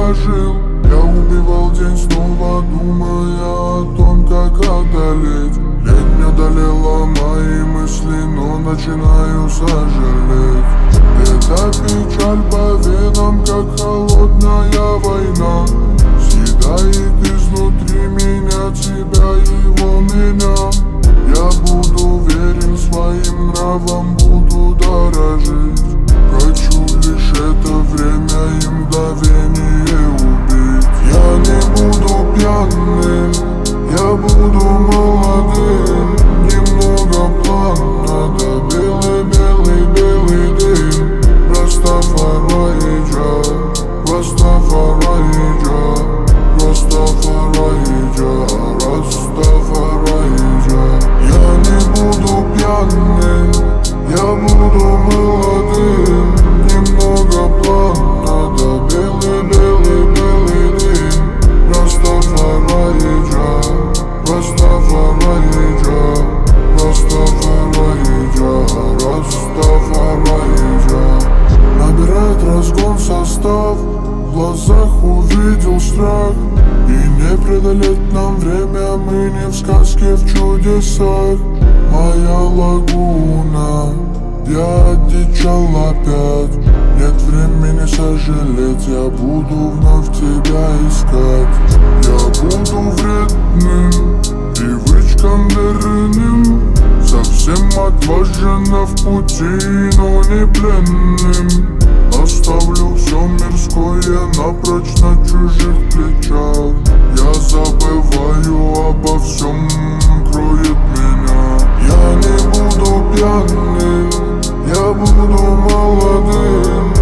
прожил. Я убивал день снова, думая о том, как одолеть. Лень не одолела мои мысли, но начинаю сожалеть. Эта печаль по венам, как холодная война, съедает изнутри меня, тебя, его, меня. Я буду верен своим нравам, буду дорожить. Хочу лишь это время и мгновение убить. Я не буду пьяным, я буду молодым. Немного план, надо белый-белый-белый дым. Растафараиджа, Растафараиджа, Растафараиджа, Растафараиджа. Я не буду пьяным, я буду молодым. Немного план, надо белый-белый-белый дым. Растафараиджа, Растафараиджа, Растафараиджа, Растафараиджа. Набирает разгон состав, в глазах увидел страх. И не преодолеть нам время, мы не в сказке, в чудесах. Моя лагуна, я одичал опять. Нет времени сожалеть, я буду вновь тебя искать. Я буду вредным, привычкам верным, совсем отваженно в пути, но не пленным. Оставлю все мирское напрочь на чужих плечах. Я забываю обо всем, кроет меня. Я не буду пьяным, я буду молодым.